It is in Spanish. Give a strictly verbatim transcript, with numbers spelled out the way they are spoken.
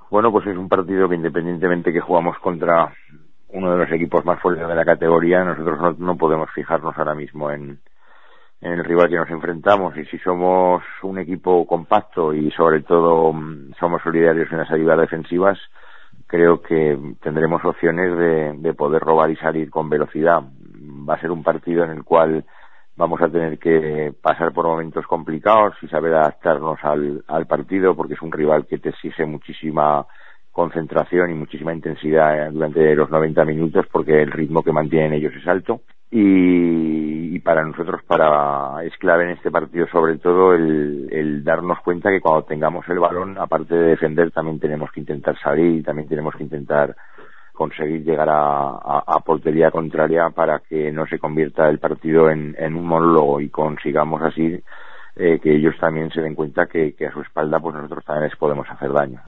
Bueno, pues es un partido que independientemente que jugamos contra uno de los equipos más fuertes de la categoría, nosotros no, no podemos fijarnos ahora mismo en, en el rival que nos enfrentamos, y si somos un equipo compacto y sobre todo somos solidarios en las ayudas defensivas, creo que tendremos opciones de, de poder robar y salir con velocidad. Va a ser un partido en el cual vamos a tener que pasar por momentos complicados y saber adaptarnos al, al partido, porque es un rival que te exige muchísima concentración y muchísima intensidad durante los noventa minutos, porque el ritmo que mantienen ellos es alto. Y, y para nosotros para es clave en este partido sobre todo el, el darnos cuenta que cuando tengamos el balón, aparte de defender, también tenemos que intentar salir, también tenemos que intentar conseguir llegar a, a, a portería contraria para que no se convierta el partido en, en un monólogo y consigamos así eh, que ellos también se den cuenta que, que a su espalda pues nosotros también les podemos hacer daño.